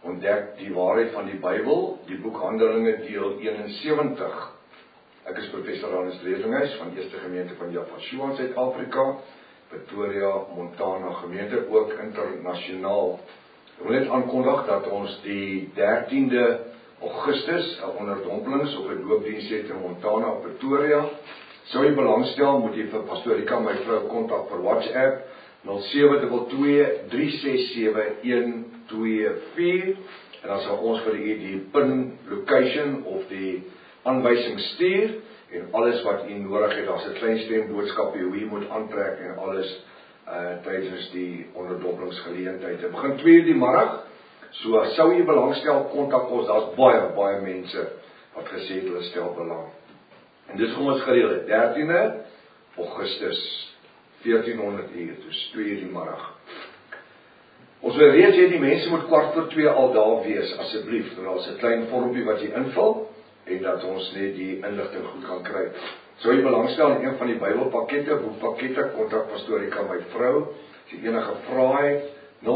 ontdek die waarheid van die Bybel, die boek Handelinge deel 71. Ek is professor Hannes Dresinghuis van die Eerste Gemeente van Jaffa in Suid-Afrika, Pretoria, Montana gemeente, ook internasionaal. Ek wil net aankondig dat ons die 13de Augustus 'n onderdompelings op 'n doopdiens het in Montana, Pretoria. Sou jy belangstel, moet jy vir Pastorika, my vrou, kontak vir WhatsApp 0722-367-124 en dan sal ons vir u die pin location of die aanwysing stuur en alles wat u nodig het. Daar's 'n klein stemboodskapie hoe u moet aantrek en alles tydens die onderdompelingsgeleentheid. Dit begin 2:00 die middag. So sou u belangstel, kontak ons. Daar's baie mense wat gesê het hulle stel belang. En dis kom ons gereël het, 13de Augustus 1400 uur, dus 2:00 die middag. Ons wil reeds hê die mense moet 1:15 al daar wees, asseblief. Daar's 'n klein vormpie wat jy invul en dat ons net die inligting goed kan kry. Sou jy belangstel in een van die Bybelpakkette, boekpakkette, kontak Pastorika, my vrou. As jy enige vrae het,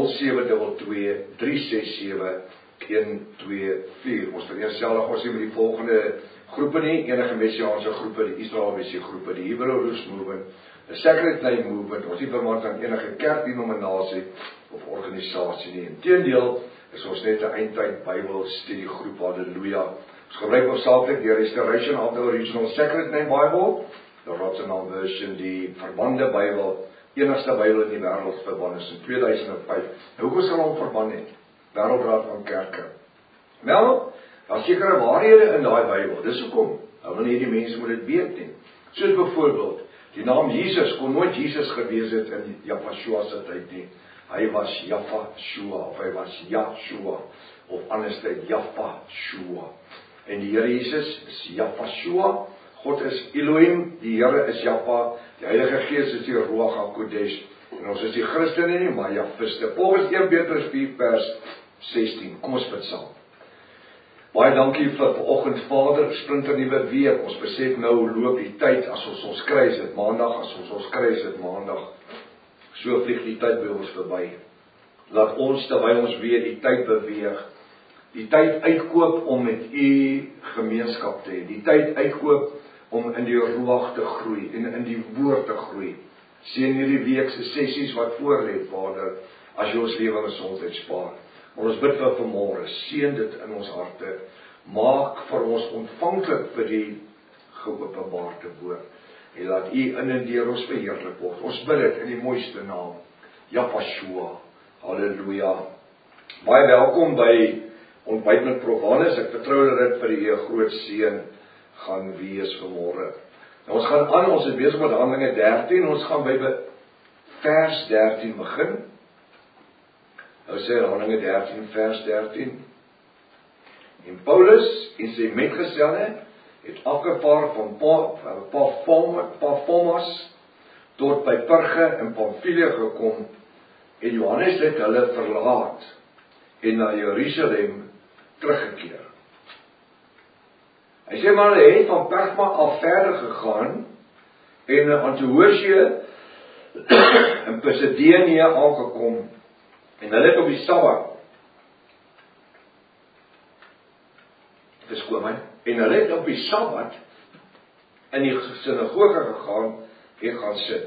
0722-367-124. Ons vereenselwig ons hier met die volgende groepe nie, enige messiaanse groepe, die Israel Missie groepe, die Hebrew Roots Movement, die Sacred Name Movement, ons nie verwant aan enige kerkdenominasie of organisasie nie. Inteendeel is ons net 'n eindtyd Bybelstudiegroep, halleluja. Ons gebruik hoofsaaklik die Restoration of the Original Sacred Name Bible, die Rotterdam version, die verbande Bybel, enigste Bybel in die wêreld verband is in 2005. Hoekom sal hom verband het? Wêreldraad van Kerke. Wel, daar sekere waarhede in daai Bybel. Dis hoekom. Nou wil nie die mense moet dit weet nie. Soos byvoorbeeld, die naam Jesus kon nooit Jesus gewees het in Jaffa se tyd nie. Hy was Jaffa-Shua, of hy was Yahshua, of anders tyd Jaffa-Shua. En die Here Jesus is Jaffa-Shua, God is Elohim, die Here is Jaffa, die Heilige Gees is die Ruach HaKodesh, en ons is die Christene nie, maar Jafiste. Volgens 1 Petrus 4 vers 16, kom ons bid saam. Baie dankie vir vanoggend, Vader, splinternuwe week. Ons besef nou hoe loop die tyd, as ons kry is dit maandag, as ons kry is dit maandag. So vlieg die tyd by ons verby. Laat ons, terwyl ons weer die tyd beweeg, die tyd uitkoop om met u gemeenskap te hê, die tyd uitkoop om in die Ruach te groei, en in die woord te groei. Seën hierdie week se sessies wat voorlê, Vader, as jy ons lewe en gesondheid spaar. Maar ons bid vir vanmôre, seën dit in ons harte, maak vir ons ontvanklik vir die geopenbaarde woord, en laat u in en deur ons verheerlik word. Ons bid dit in die mooiste naam, Jaffa-Shua, halleluja. Baie welkom by Ontbyt met Prof Hannes. Ek vertrou dat dit vir u 'n groot seën gaan wees vanmôre. Nou ons gaan aan, ons is besig met Handelinge 13, ons gaan by vers 13 begin. Nou sê Handelinge 13 vers 13. En Paulus en sy metgeselle het afgevaar van Pafos tot by Perge in Pamfilië gekom, en Johannes het hulle verlaat en na Jerusalem teruggekeer. Hy sê maar hy het van Perga af verder gegaan en Antiochië in Pisidenië aangekom, en hulle het op die Sabbat en hulle het op die Sabbat in die sinagoge gegaan en gaan sit.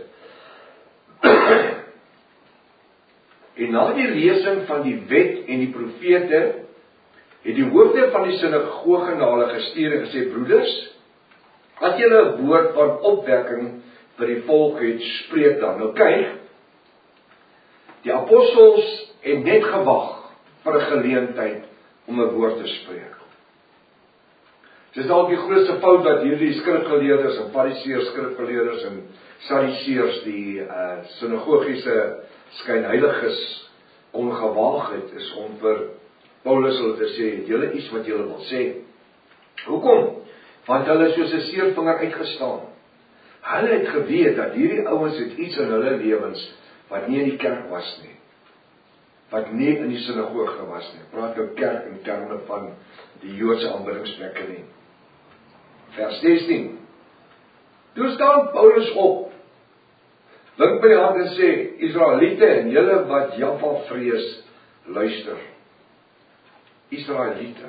En na die lesing van die wet en die profete, het die hoofde van die sinagoge na hulle gestuur en gesê, broeders, as julle 'n woord van opwekking vir die volk het, spreek dan. Nou kyk, die apostels het net gewag vir 'n geleentheid om 'n woord te spreek. Dis dalk die grootste fout dat hierdie skrifgeleerders en fariseërs, skrifgeleerders en sadiseërs, die sinagogiese skynheiliges ongewaag het, is om vir Paulus hulle te sê, het julle iets wat julle wil sê? Hoekom? Want hulle soos 'n seervinger uitgestaan. Hulle het geweet dat hierdie ouens het iets in hulle lewens wat nie in die kerk was nie. Wat nie in die sinagoge was nie. Praat nou kerk in terme van die Joodse aanbiddingsplekke nie. Vers 16. Toe staan Paulus op, wink by die hand en sê, Israeliete en julle wat Jaffa vrees, luister. Israeliete.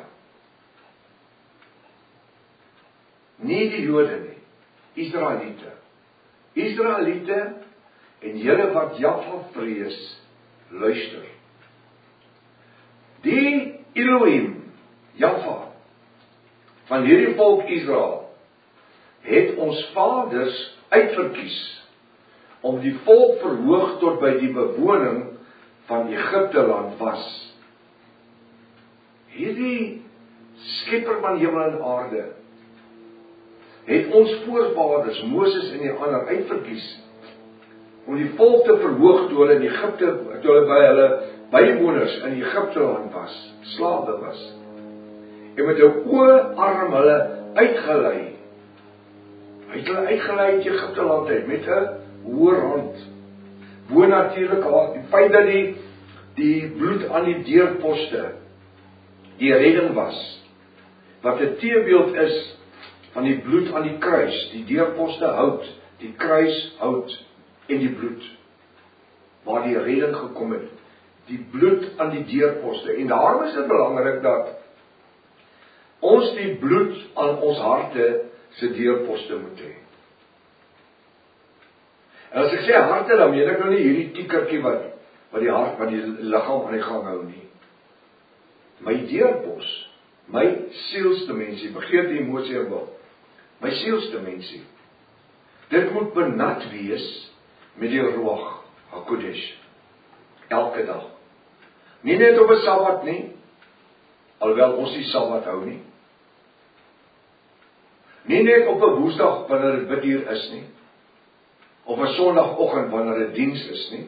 Nie die Jode nie, Israeliete. Israeliete en julle wat Jahwe vrees, luister. Die Elohim, Jahwe, van hierdie volk Israel, het ons vaders uitverkies, om die volk verhoog tot by die bewoning van Egipte land was. Hierdie skepper van hemel en aarde, het ons voorvaders, Moses en die ander uitverkies, om die volk te verhoog toe hulle in Egipte, toe hulle by hulle bywoners in Egipte land was, slawe was, en met 'n oorarm hulle uitgelei. Hy het hulle uitgelei uit Egipte land uit, met 'n hoër hand. Bonatuurlik, die feit dat die bloed aan die deurposte, die redding was, wat 'n teebeeld is van die bloed aan die kruis, die deurposte hout, die kruis hout en die bloed, waar die redding gekom het, die bloed aan die deurposte, en daarom is dit belangrik dat ons die bloed aan ons harte se deurposte moet hê. En as ek sê harte, dan meen ek nou nie hierdie tikkertjie wat die hart, wat die liggaam aan die gang hou nie. My deurpos, my sielsdimensie, begeerte, emosie en wil, my sielsdimensie, dit moet benat wees met die Ruach HaKodesh, elke dag. Nie net op 'n Sabbat nie, alhoewel ons die Sabbat hou nie. Nie net op 'n Woensdag wanneer dit biduur is nie, of 'n Sondagoggend wanneer dit diens is nie.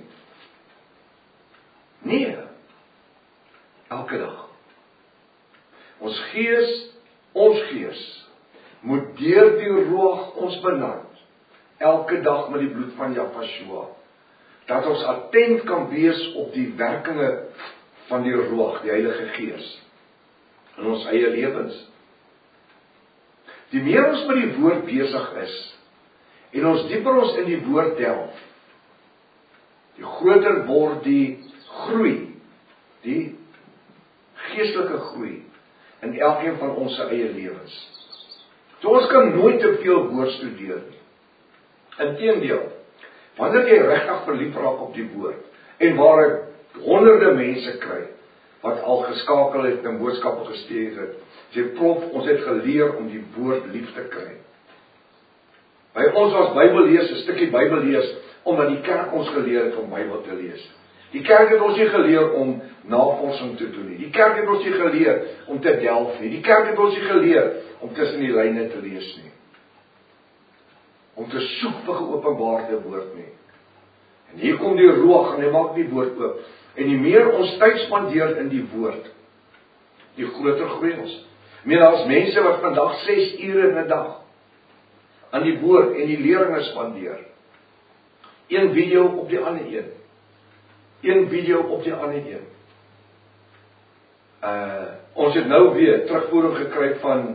Nee, elke dag. Ons gees moet deur die Ruach ons benat, elke dag met die bloed van Jahwe, dat ons attent kan wees op die werkinge van die Ruach, die Heilige Gees, in ons eie lewens. Die meer ons met die woord besig is, en ons dieper ons in die woord delf, die groter word die groei, die geestelike groei, in elkeen van ons eie lewens. So ons kan nooit te veel woord studeer nie. Inteendeel, wanneer jy regtig verlief raak op die woord, en waar ek honderde mense kry, wat al geskakel het en boodskappe gestuur het, sê prof, ons het geleer om die woord lief te kry. By ons was Bybel lees, 'n stukkie Bybel lees, omdat die kerk ons geleer het om Bybel te lees. Die kerk het ons nie geleer om navorsing te doen nie. Die kerk het ons nie geleer om te delf nie. Die kerk het ons nie geleer om tussen die lyne te lees nie. Om te soek vir geopenbaarde woord nie. En hier kom die Ruach en hy maak die woord oop. En die meer ons tyd spandeer in die woord, die groter groei ons. Meer as mense wat vandag 6 ure in 'n dag aan die woord en die leringe spandeer. Een video op die ander een. Een video op die ander een. Ons het nou weer terugvoering gekry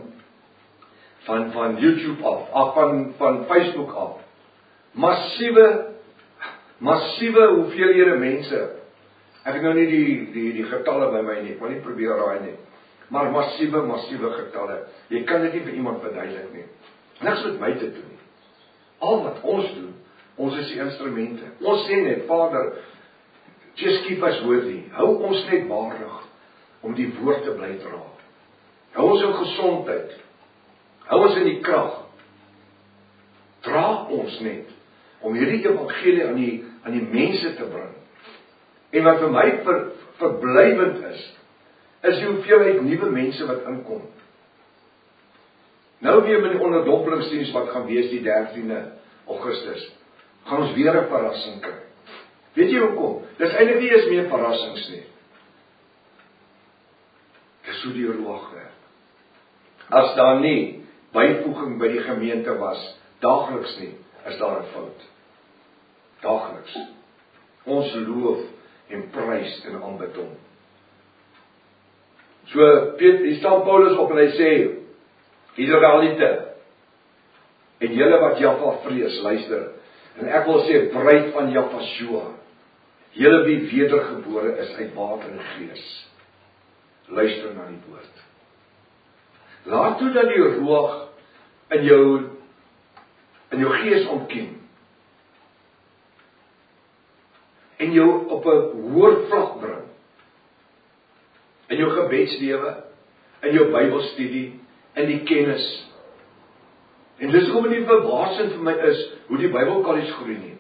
van YouTube af, van Facebook af. Massiewe hoeveelhede mense. Ek het nou nie die getalle by my nie, ek wil nie probeer raai nie. Maar massiewe getalle. Jy kan dit nie vir iemand verduidelik nie. Niks met my te doen nie. Al wat ons doen, ons is die instrumente. Ons sê net, Vader, just keep us worthy. Hou ons net waardig om die woord te bly dra. Hou ons in gesondheid. Hou ons in die krag. Dra ons net om hierdie evangelie aan die mense te bring. En wat vir my verblywend is die hoeveelheid nuwe mense wat inkom. Nou weer met die onderdompelingsdiens wat gaan wees die 13de Augustus, gaan ons weer 'n verrassing kry. Weet jy hoekom? Dis eintlik nie eens meer verrassings nie. Dis hoe die Ruach werk. As daar nie byvoeging by die gemeente was, daagliks nie, is daar 'n fout. Daagliks. Ons loof en prys en aanbid hom. So, hier staan Paulus op en hy sê, Israeliete, en julle wat Jahwe vrees, luister, en ek wil sê, bruid van Jahwe, julle wie wedergebore is uit water en gees. luister na die woord. Laat toe dat die Ruach in jou gees ontkiem. En jou op 'n hoër vlak bring. In jou gebedslewe, in jou Bybelstudie, in die kennis. En dis hoekom dit verbasend vir my is, hoe die Bybelkollege groei nie.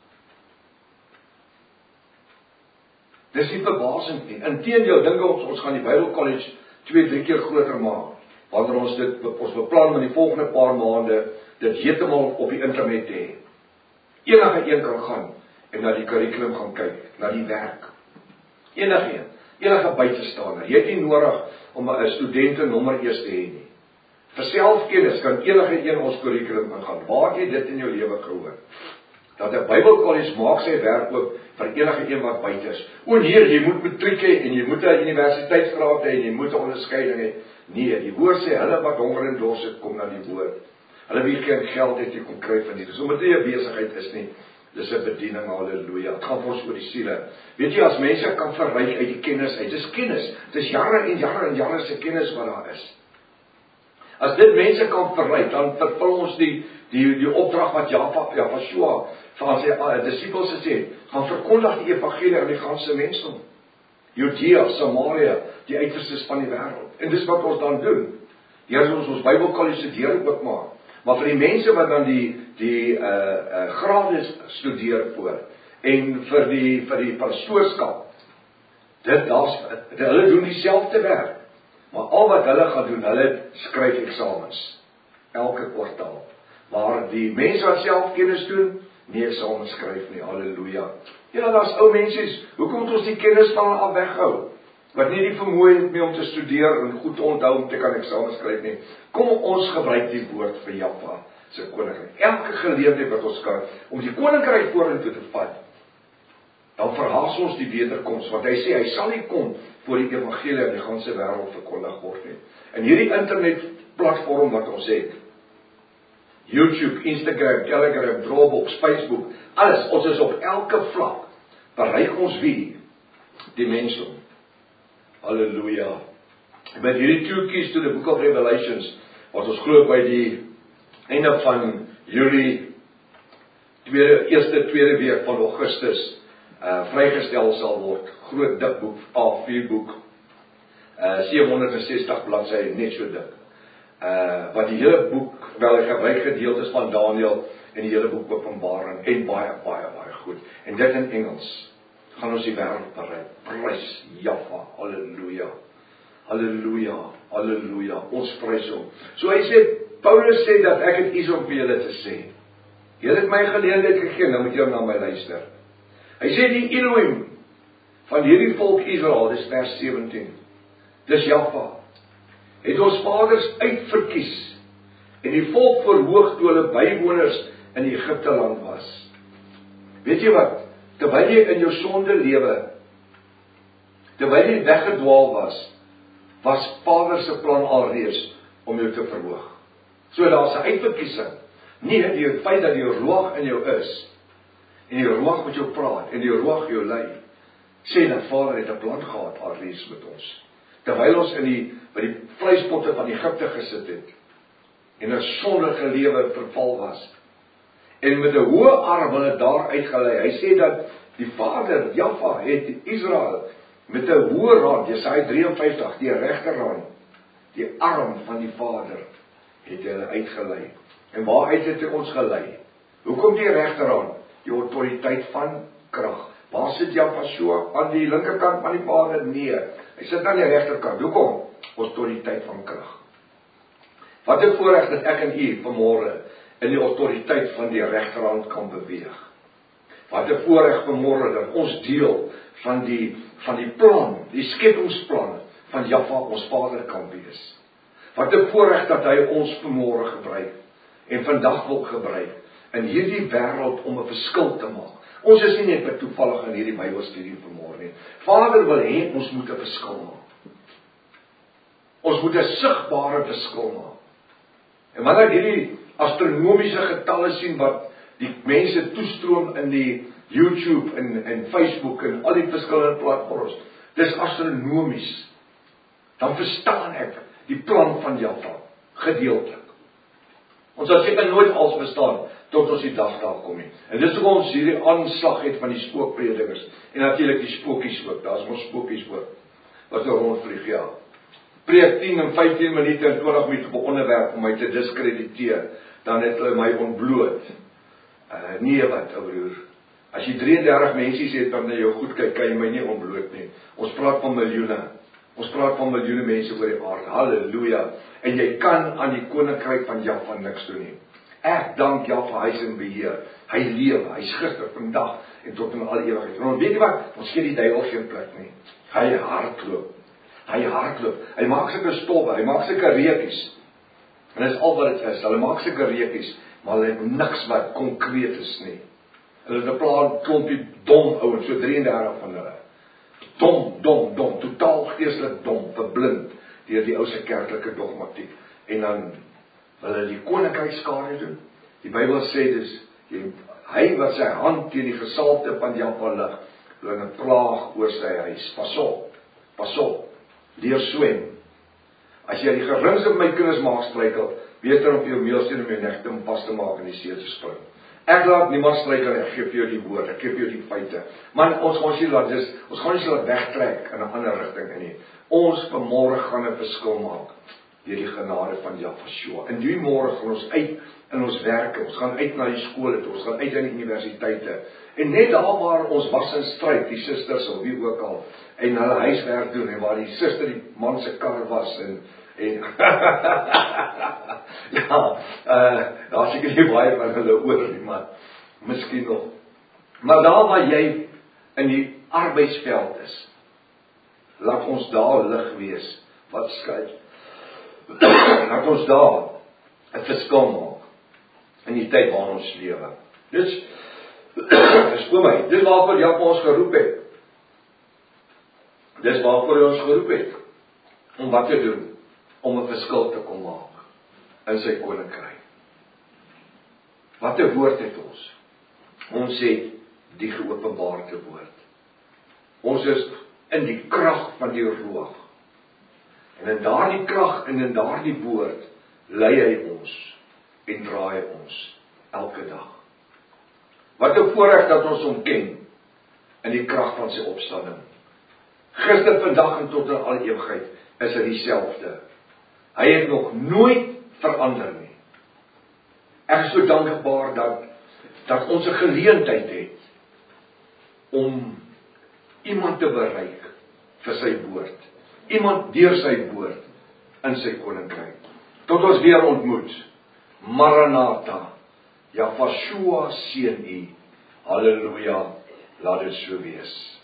Dis nie verbasend nie. Inteendeel, dink ons gaan die Bybelkollege 2-3 keer groter maak. Wanneer ons beplan in die volgende paar maande, dit heeltemal op die internet te hê. Enige een kan gaan, en na die kurrikulum gaan kyk, na die werk. Enige buitestander. Jy het nie nodig om 'n studentenommer eers te hê nie. Vir selfkennis kan enige een ons kurrikulum ingaan. Waar het jy dit in jou lewe gehoor? Dat 'n Bybelkollege maak sy werk oop vir enige een wat buite is. O nee, jy moet matriek hê en jy moet 'n universiteitsgraad hê en jy moet 'n onderskeiding hê. Nee, die woord sê hulle wat honger en dors het, kom na die woord. Hulle wie geen geld het, jy kom kry van dit. Dis omdat dit 'n besigheid is nie. Dis 'n bediening, halleluja. Het gaan vir ons oor die siele. Weet jy, as mense kan verryk uit die kennis uit, dis kennis. Dis jare en jare en jare se kennis wat daar is. As dit mense kan verryk, dan vervul ons die opdrag wat Joshua van sy disippels gesê, gaan verkondig die evangelie aan die ganse mensdom. Judea, Samaria, die uiterstes van die wêreld. En dis wat ons dan doen. Hier ons Bybelkollege se deur oopmaak. Maar vir die mense wat dan die grade studeer voor en vir die pastoorskap, hulle doen dieselfde werk. Maar al wat hulle gaan doen, hulle skryf eksamens elke kwartaal. Maar die mense wat selfkennis doen, nie eksamens skryf nie. Halleluja. Ja, daar's ou mense, hoekom moet ons die kennis van hulle af weghou? Wat nie die vermoë het mee om te studeer en goed onthou om te kan eksamens skryf nie. Kom ons gebruik die woord vir Jahwe se koninkryk. Elke geleentheid wat ons kan om die koninkryk vorentoe te vat, dan verhaas ons die wederkoms, want hy sê hy sal nie kom voor die evangelie in die ganse wêreld verkondig word nie. En hierdie internetplatform wat ons het, YouTube, Instagram, Telegram, Dropbox, Facebook, alles, ons is op elke vlak, bereik ons wie? Die mensdom. Halleluja. Met hierdie 2 keys to the book of Revelations, wat ons glo by die einde van Julie, eerste, tweede week van Augustus, vrygestel sal word. Groot dik boek, A4 boek, 760 bladsye, net so dik. Wat die hele boek, wel die gebruik gedeeltes van Daniël, en die hele boek Openbaring, en baie, baie, baie goed. En dit in Engels, gaan ons die wêreld bereik. Prys Jahwe, halleluja. Halleluja, halleluja, ons prys hom. So hy sê, Paulus sê dat ek het iets om vir julle te sê. Julle het my geleentheid gegee, nou moet julle na my luister. Hy sê die Elohim van hierdie volk Israel, dis vers 17. Dis Jahwe. Het ons vaders uitverkies en die volk verhoog toe hulle bywoners in Egipte land was. Weet jy wat? Terwyl jy in jou sonde lewe, terwyl jy weggedwaal was Vader se plan alreeds om jou te verhoog. So daar's 'n uitverkiesing. Nie die feit dat die Ruach in jou is, en die Ruach met jou praat, en die Ruach jou lei, sê dat Vader het 'n plan gehad alreeds met ons. Terwyl ons by die vleispotte van Egipte gesit het, en 'n sondige lewe verval was, en met 'n hoë arm hulle daar uitgelei. Hy sê dat die Vader, Jahwe, het Israel met 'n hoë rand, Jesaja 53, die regterhand, die arm van die Vader, het hulle uitgelei. En waaruit het hy ons gelei? Hoekom die regterhand? Die autoriteit van krag. Waar sit Jahwe aan die linkerkant van die Vader? Nee, hy sit aan die regterkant. Hoekom? Autoriteit van krag. Wat 'n voorreg dat ek en u vanmôre in die autoriteit van die regterhand kan beweeg. Wat 'n voorreg vanmôre dat ons deel van die plan, die skepingsplan van Jahwe ons Vader kan wees. Wat 'n voorreg dat hy ons vanmôre gebruik en vandag wil gebruik in hierdie wêreld om 'n verskil te maak. Ons is nie net toevallig in hierdie Bybelstudie vanmôre nie. Vader wil hê ons moet 'n verskil maak. Ons moet 'n sigbare verskil maak. En wanneer hierdie astronomiese getalle sien wat die mense toestroom in die YouTube en Facebook en al die verskillende platforms, dis astronomies. dan verstaan ek die plan van Jahwe, gedeeltelik. Ons sal seker nooit als verstaan, tot ons die dag daar kom nie. En dis hoekom ons hierdie aanslag het van die spookpredikers, en natuurlik die spookies ook, daar is ons spookies ook, wat so rondvlieg, ja. Preek 10 en 15 minute en 20 minute op 'n onderwerp om my te diskrediteer, dan het hulle my ontbloot. Nee wat, ou broer. As jy 33 mensies het wat na jou goed kyk, kan jy my nie ontbloot nie. Ons praat van miljoene. Ons praat van miljoene mense oor die aarde. Halleluja. En jy kan aan die koninkryk van Jahwe niks doen nie. Ek dank Jahwe, hy is in beheer. Hy lewe, hy is gister, vandag en tot in alle ewigheid. En weet jy wat? Ons gee die duiwel geen plek nie. Hy hardloop. Hy maak sulke stowwe, hy maak sulke reukies. En dis al wat dit is. Hulle maak sulke reukies, maar hulle het niks wat konkreet is nie. Hulle het 'n klompie dom ouens, so 33 van hulle. Dom, totaal geestelik dom, verblind deur die ou se kerklike dogmatiek. En dan wil hulle die koninkryk skade doen. Die Bybel sê dus, hy wat sy hand teen die gesalfde van Jahwe lig, bring 'n plaag oor sy huis. Pas op, leer swem. As jy die geringste van my kinders maak struikel, beter om vir jou meelsteen om jou negte om pas te maak in die see te spring. Ek laat niemand struikel, ek gee vir jou die woord, ek gee vir jou die feite. Man, ons gaan nie laat wegtrek in 'n ander rigting nie. Ons vanmôre gaan 'n verskil maak deur die genade van Jahwe. En die môre gaan ons uit in ons werke, ons gaan uit na die skole toe, ons gaan uit in die universiteite. En net daar waar ons was in stryd, die susters of wie ook al, en hulle huiswerk doen, en waar die suster die man se kar was, en ja, daar seker nie baie van hulle oor nie, maar miskien nog. Maar daar waar jy in die arbeidsveld is, laat ons daar lig wees, wat skryf. Laat ons daar 'n verskil maak in die tyd waarin ons lewe. Dis waarvoor Jahwe ons geroep het. Dis waarvoor hy ons geroep het. Om wat te doen? Om 'n verskil te kom maak in sy koninkryk. Wat 'n woord het ons? Ons het die geopenbaarde woord. Ons is in die krag van die Ruach. En in daardie krag en in daardie woord lei hy ons en draai ons elke dag. Wat 'n voorreg dat ons hom ken in die krag van sy opstanding. Gister, vandag en tot in alle ewigheid is hy dieselfde. Hy het nog nooit verander nie. Ek is so dankbaar dat ons 'n geleentheid het om iemand te bereik vir sy woord. Iemand deur sy woord in sy koninkryk. Tot ons weer ontmoet. Maranatha. Jahwe seën u. Halleluja. Laat dit so wees.